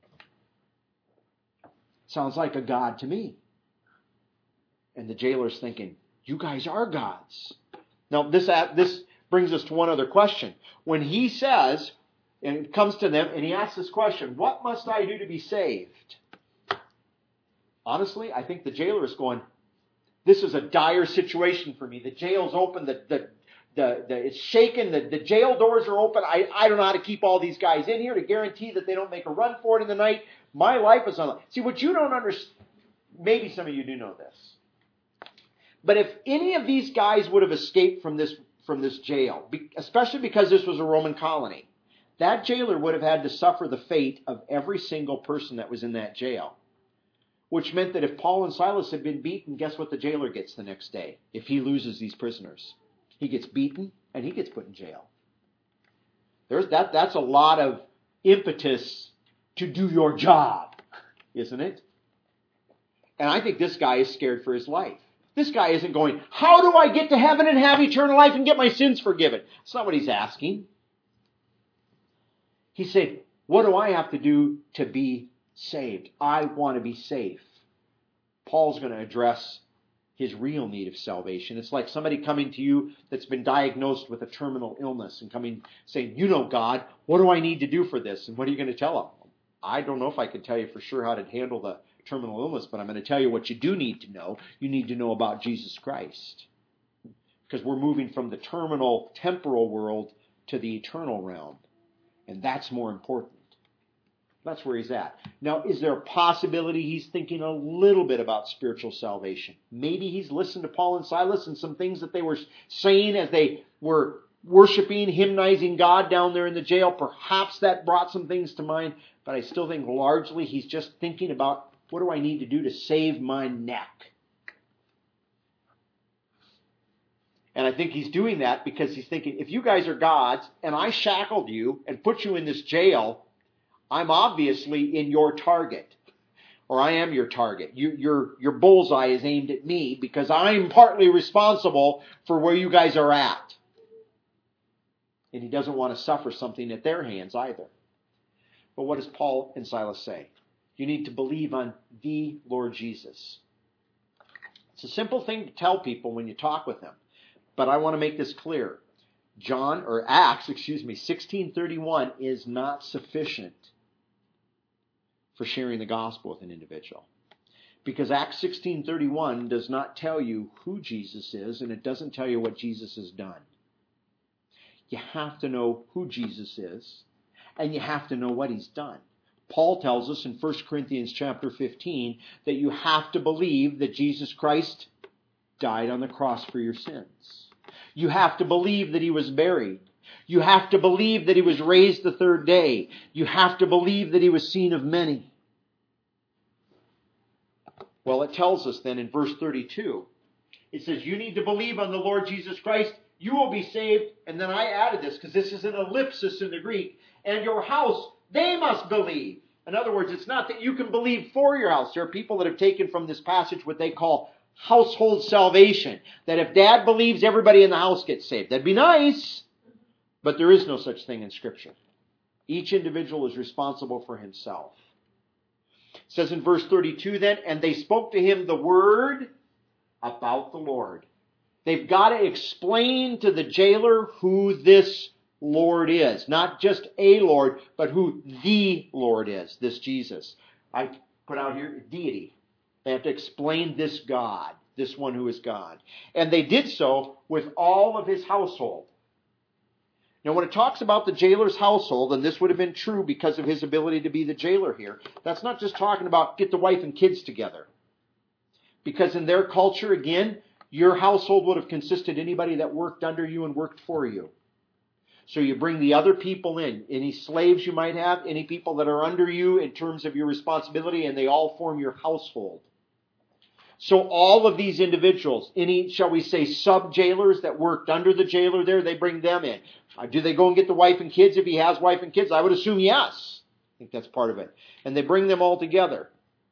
Sounds like a god to me. And the jailer's thinking, you guys are gods. Now, this brings us to one other question. When he says, and it comes to them, and he asks this question, what must I do to be saved? Honestly, I think the jailer is going, this is a dire situation for me. The jail's open, it's shaken, the jail doors are open. I don't know how to keep all these guys in here to guarantee that they don't make a run for it in the night. My life is on the line. See, what you don't understand, maybe some of you do know this. But if any of these guys would have escaped from this jail, especially because this was a Roman colony, that jailer would have had to suffer the fate of every single person that was in that jail. Which meant that if Paul and Silas had been beaten, guess what the jailer gets the next day? If he loses these prisoners, he gets beaten and he gets put in jail. That's a lot of impetus to do your job, isn't it? And I think this guy is scared for his life. This guy isn't going, how do I get to heaven and have eternal life and get my sins forgiven? That's not what he's asking. He said, what do I have to do to be saved? I want to be safe. Paul's going to address his real need of salvation. It's like somebody coming to you that's been diagnosed with a terminal illness and coming saying, you know, God, what do I need to do for this? And what are you going to tell them? I don't know if I can tell you for sure how to handle the terminal illness, but I'm going to tell you what you do need to know. You need to know about Jesus Christ. Because we're moving from the terminal, temporal world to the eternal realm. And that's more important. That's where he's at. Now, is there a possibility he's thinking a little bit about spiritual salvation? Maybe he's listened to Paul and Silas and some things that they were saying as they were worshiping, hymnizing God down there in the jail. Perhaps that brought some things to mind. But I still think largely he's just thinking about, what do I need to do to save my neck? And I think he's doing that because he's thinking, if you guys are gods and I shackled you and put you in this jail, I'm obviously in your target. Or I am your target. Your bullseye is aimed at me because I'm partly responsible for where you guys are at. And he doesn't want to suffer something at their hands either. But what does Paul and Silas say? You need to believe on the Lord Jesus. It's a simple thing to tell people when you talk with them. But I want to make this clear. Acts 16:31 is not sufficient for sharing the gospel with an individual. Because Acts 16:31 does not tell you who Jesus is, and it doesn't tell you what Jesus has done. You have to know who Jesus is, and you have to know what he's done. Paul tells us in 1 Corinthians chapter 15 that you have to believe that Jesus Christ died on the cross for your sins. You have to believe that he was buried. You have to believe that he was raised the third day. You have to believe that he was seen of many. Well, it tells us then in verse 32, it says, you need to believe on the Lord Jesus Christ, you will be saved. And then I added this because this is an ellipsis in the Greek. And your house, they must believe. In other words, it's not that you can believe for your house. There are people that have taken from this passage what they call household salvation. That if dad believes, everybody in the house gets saved. That'd be nice. But there is no such thing in Scripture. Each individual is responsible for himself. It says in verse 32 then, and they spoke to him the word about the Lord. They've got to explain to the jailer who this Lord is. Not just a Lord, but who the Lord is, this Jesus. I put out here, deity. They have to explain this God, this one who is God. And they did so with all of his household. Now, when it talks about the jailer's household, and this would have been true because of his ability to be the jailer here, that's not just talking about get the wife and kids together. Because in their culture, again, your household would have consisted of anybody that worked under you and worked for you. So you bring the other people in, any slaves you might have, any people that are under you in terms of your responsibility, and they all form your household. So all of these individuals, any, shall we say, sub-jailers that worked under the jailer there, they bring them in. Do they go and get the wife and kids if he has wife and kids? I would assume yes. I think that's part of it. And they bring them all together.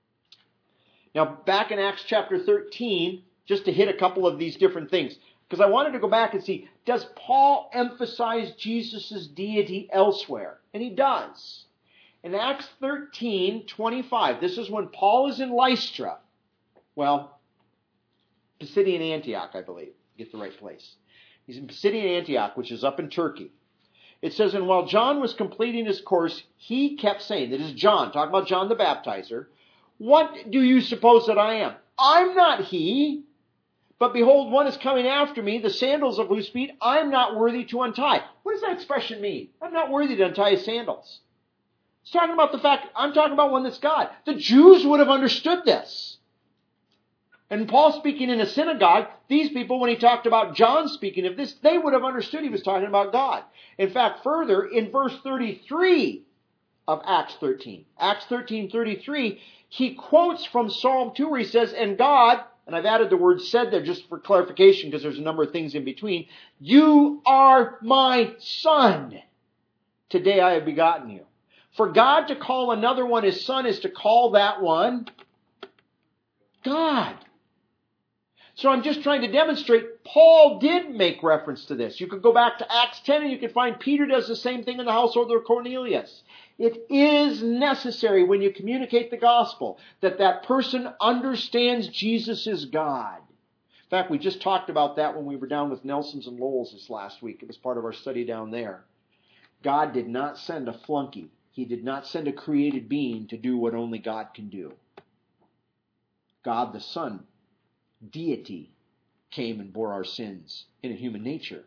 Now, back in Acts chapter 13, just to hit a couple of these different things, because I wanted to go back and see, does Paul emphasize Jesus' deity elsewhere? And he does. In Acts 13:25, this is when Paul is in Lystra. Well, Pisidian Antioch, I believe. Get the right place. He's in Pisidian Antioch, which is up in Turkey. It says, and while John was completing his course, he kept saying, that is John, talking about John the Baptizer, what do you suppose that I am? I'm not he. But behold, one is coming after me, the sandals of whose feet I'm not worthy to untie. What does that expression mean? I'm not worthy to untie his sandals. It's talking about the fact, I'm talking about one that's God. The Jews would have understood this. And Paul speaking in a synagogue, these people, when he talked about John speaking of this, they would have understood he was talking about God. In fact, further, in verse 33 of Acts 13, Acts 13:33, he quotes from Psalm 2 where he says, and God, and I've added the word said there just for clarification because there's a number of things in between, you are my son. Today I have begotten you. For God to call another one his son is to call that one God. So I'm just trying to demonstrate Paul did make reference to this. You could go back to Acts 10 and you could find Peter does the same thing in the household of Cornelius. It is necessary when you communicate the gospel that that person understands Jesus is God. In fact, we just talked about that when we were down with Nelson's and Lowell's this last week. It was part of our study down there. God did not send a flunky. He did not send a created being to do what only God can do. God the Son, deity, came and bore our sins in a human nature.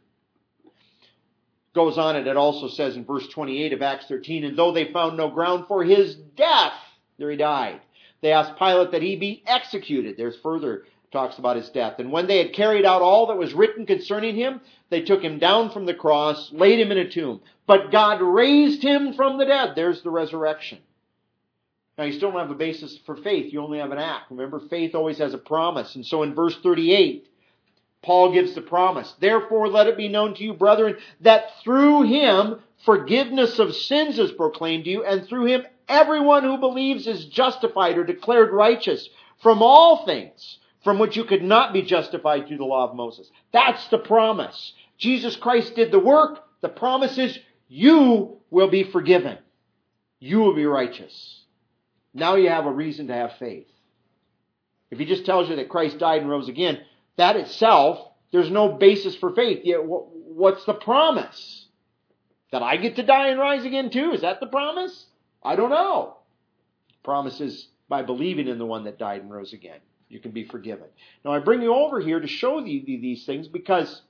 Goes on and it also says in verse 28 of Acts 13, and though they found no ground for his death, there he died. They asked Pilate that he be executed. There's further talks about his death. And when they had carried out all that was written concerning him, they took him down from the cross, laid him in a tomb. But God raised him from the dead. There's the resurrection. Now, you still don't have a basis for faith. You only have an act. Remember, faith always has a promise. And so in verse 38, Paul gives the promise. Therefore, let it be known to you, brethren, that through him forgiveness of sins is proclaimed to you, and through him everyone who believes is justified or declared righteous from all things from which you could not be justified through the law of Moses. That's the promise. Jesus Christ did the work. The promise is you will be forgiven. You will be righteous. Now you have a reason to have faith. If he just tells you that Christ died and rose again, that itself, there's no basis for faith. Yet, what's the promise? That I get to die and rise again too? Is that the promise? I don't know. The promise is by believing in the one that died and rose again, you can be forgiven. Now I bring you over here to show you these things because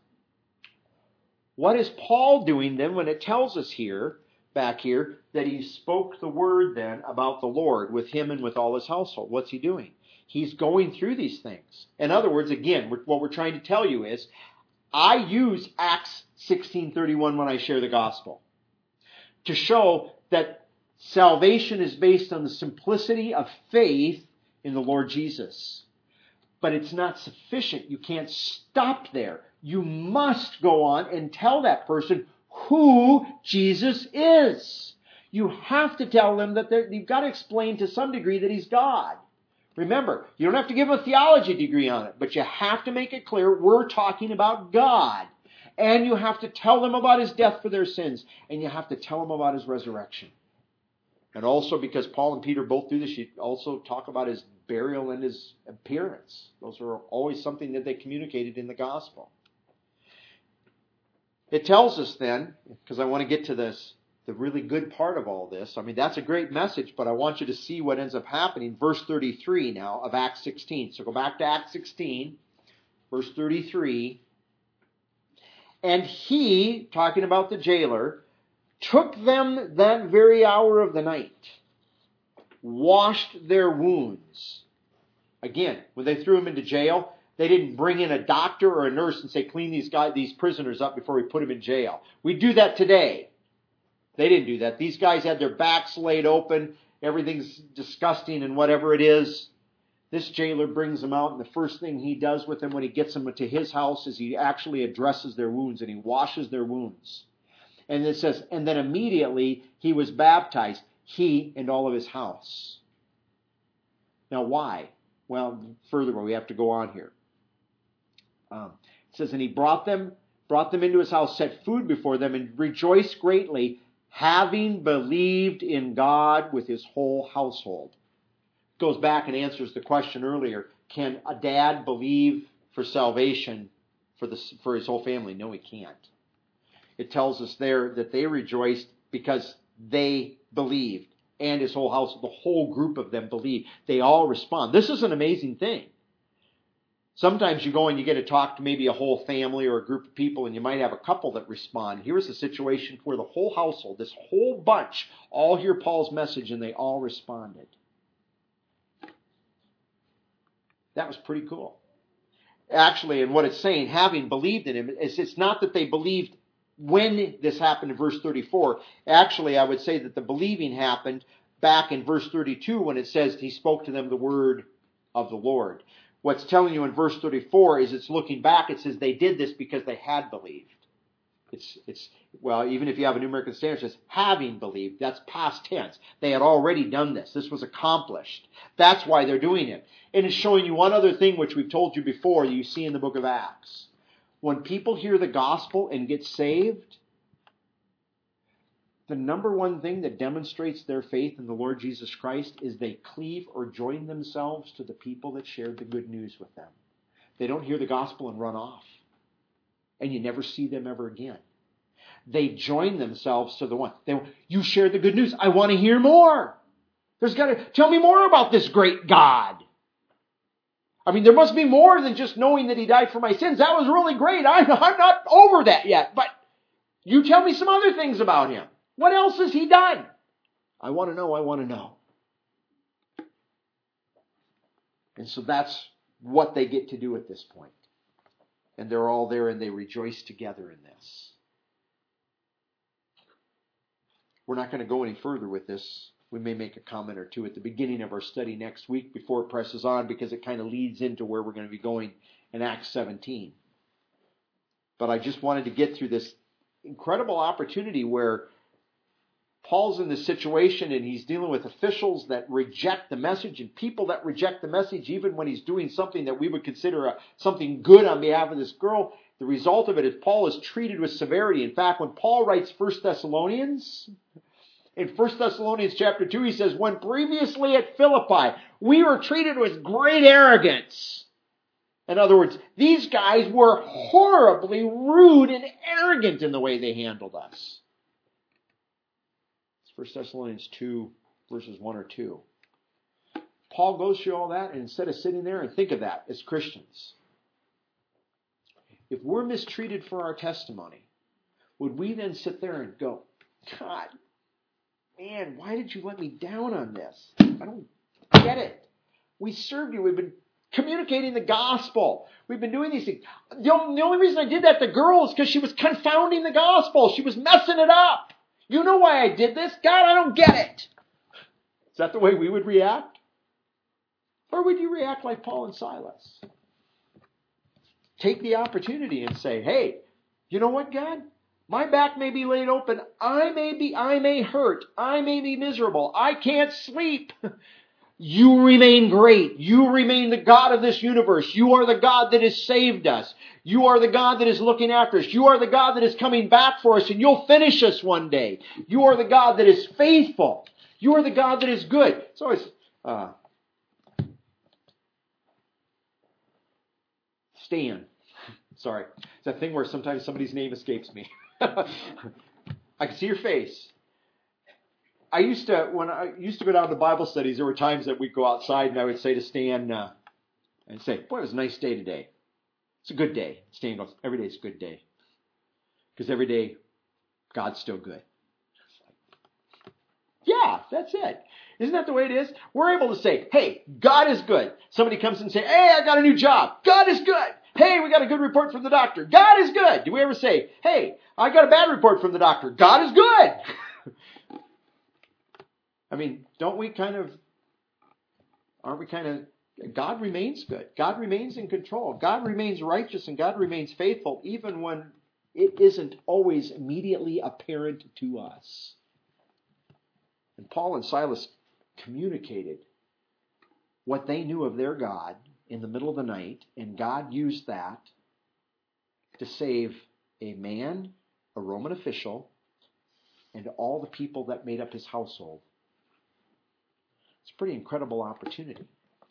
what is Paul doing then when it tells us here, back here, that he spoke the word then about the Lord with him and with all his household? What's he doing? He's going through these things. In other words, again, what we're trying to tell you is, I use Acts 16:31 when I share the gospel to show that salvation is based on the simplicity of faith in the Lord Jesus. But it's not sufficient. You can't stop there. You must go on and tell that person who Jesus is. You have to tell them that you've got to explain to some degree that He's God. Remember, you don't have to give a theology degree on it, but you have to make it clear we're talking about God. And you have to tell them about His death for their sins. And you have to tell them about His resurrection. And also, because Paul and Peter both do this, you also talk about His burial and His appearance. Those are always something that they communicated in the gospel. It tells us then, because I want to get to this, the really good part of all this. I mean, that's a great message, but I want you to see what ends up happening. Verse 33 now of Acts 16. So go back to Acts 16, verse 33. And he, talking about the jailer, took them that very hour of the night, washed their wounds. Again, when they threw him into jail, they didn't bring in a doctor or a nurse and say, clean these prisoners up before we put them in jail. We do that today. They didn't do that. These guys had their backs laid open. Everything's disgusting and whatever it is. This jailer brings them out, and the first thing he does with them when he gets them to his house is he actually addresses their wounds and he washes their wounds. And it says, and then immediately he was baptized, he and all of his house. Now why? Well, furthermore, we have to go on here. It says, and he brought them into his house, set food before them, and rejoiced greatly, having believed in God with his whole household. Goes back and answers the question earlier. Can a dad believe for salvation for his whole family? No, he can't. It tells us there that they rejoiced because they believed. And his whole house, the whole group of them believed. They all respond. This is an amazing thing. Sometimes you go and you get to talk to maybe a whole family or a group of people, and you might have a couple that respond. Here's a situation where the whole household, this whole bunch, all hear Paul's message and they all responded. That was pretty cool. Actually, and what it's saying, having believed in him, it's not that they believed when this happened in verse 34. Actually, I would say that the believing happened back in verse 32 when it says he spoke to them the word of the Lord. What's telling you in verse 34 is it's looking back. It says they did this because they had believed. Well, even if you have a New American Standard, it says having believed. That's past tense. They had already done this. This was accomplished. That's why they're doing it. And it's showing you one other thing which we've told you before you see in the book of Acts. When people hear the gospel and get saved, the number one thing that demonstrates their faith in the Lord Jesus Christ is they cleave or join themselves to the people that shared the good news with them. They don't hear the gospel and run off. And you never see them ever again. They join themselves to the one. You shared the good news. I want to hear more. Tell me more about this great God. I mean, there must be more than just knowing that He died for my sins. That was really great. I'm not over that yet. But you tell me some other things about Him. What else has He done? I want to know. I want to know. And so that's what they get to do at this point. And they're all there and they rejoice together in this. We're not going to go any further with this. We may make a comment or two at the beginning of our study next week before it presses on because it kind of leads into where we're going to be going in Acts 17. But I just wanted to get through this incredible opportunity where Paul's in this situation and he's dealing with officials that reject the message and people that reject the message even when he's doing something that we would consider something good on behalf of this girl. The result of it is Paul is treated with severity. In fact, when Paul writes 1 Thessalonians, in 1 Thessalonians chapter 2, he says, when previously at Philippi, we were treated with great arrogance. In other words, these guys were horribly rude and arrogant in the way they handled us. 1 Thessalonians 2, verses 1 or 2. Paul goes through all that, and instead of sitting there and think of that as Christians, if we're mistreated for our testimony, would we then sit there and go, God, man, why did you let me down on this? I don't get it. We served you. We've been Communicating the gospel. We've been doing these things. The only reason I did that to girl is because she was confounding the gospel. She was messing it up. You know why I did this? God, I don't get it. Is that the way we would react? Or would you react like Paul and Silas? Take the opportunity and say, hey, you know what, God? My back may be laid open. I may hurt. I may be miserable. I can't sleep. You remain great. You remain the God of this universe. You are the God that has saved us. You are the God that is looking after us. You are the God that is coming back for us, and you'll finish us one day. You are the God that is faithful. You are the God that is good. It's always Stan. Sorry. It's that thing where sometimes somebody's name escapes me. I can see your face. When I used to go down to Bible studies, there were times that we'd go outside and I would say to Stan, and say, boy, it was a nice day today. It's a good day. Stan goes, every day is a good day. Because every day, God's still good. Yeah, that's it. Isn't that the way it is? We're able to say, hey, God is good. Somebody comes and say, hey, I got a new job. God is good. Hey, we got a good report from the doctor. God is good. Do we ever say, hey, I got a bad report from the doctor. God is good. I mean, aren't we kind of, God remains good. God remains in control. God remains righteous and God remains faithful even when it isn't always immediately apparent to us. And Paul and Silas communicated what they knew of their God in the middle of the night, and God used that to save a man, a Roman official, and all the people that made up his household. It's a pretty incredible opportunity.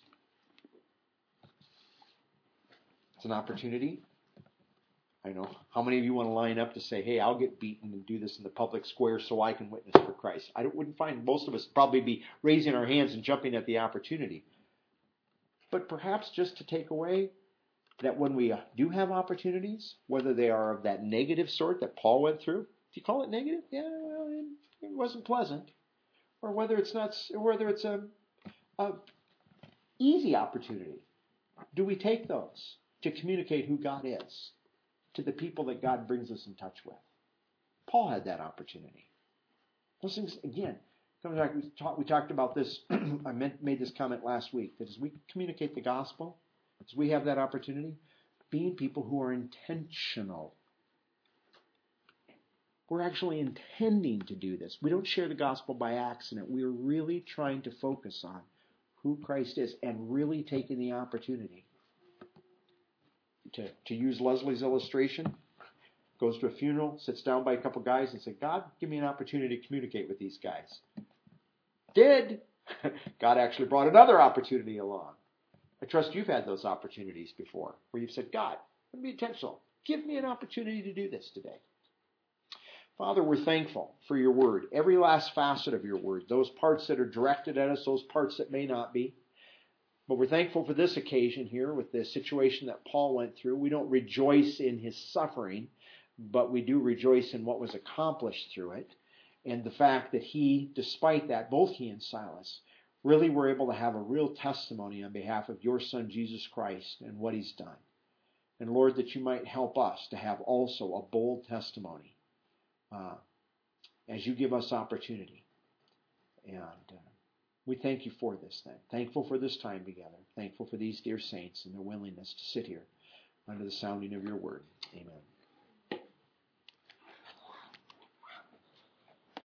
It's an opportunity. I know. How many of you want to line up to say, hey, I'll get beaten and do this in the public square so I can witness for Christ? I wouldn't find most of us probably be raising our hands and jumping at the opportunity. But perhaps just to take away that when we do have opportunities, whether they are of that negative sort that Paul went through, do you call it negative? Yeah, well, it wasn't pleasant. Or whether it's a easy opportunity. Do we take those to communicate who God is to the people that God brings us in touch with? Paul had that opportunity. Those things, again, coming back, we talked about this. I made this comment last week, that as we communicate the gospel, as we have that opportunity, being people who are intentional. We're actually intending to do this. We don't share the gospel by accident. We are really trying to focus on who Christ is and really taking the opportunity. To use Leslie's illustration, goes to a funeral, sits down by a couple guys and says, God, give me an opportunity to communicate with these guys. Did. God actually brought another opportunity along. I trust you've had those opportunities before where you've said, God, let me be intentional. Give me an opportunity to do this today. Father, we're thankful for your word, every last facet of your word, those parts that are directed at us, those parts that may not be. But we're thankful for this occasion here with the situation that Paul went through. We don't rejoice in his suffering, but we do rejoice in what was accomplished through it. And the fact that he, despite that, both he and Silas, really were able to have a real testimony on behalf of your Son, Jesus Christ, and what he's done. And Lord, that you might help us to have also a bold testimony as you give us opportunity. And we thank you for this then. Thankful for this time together. Thankful for these dear saints and their willingness to sit here under the sounding of your word. Amen.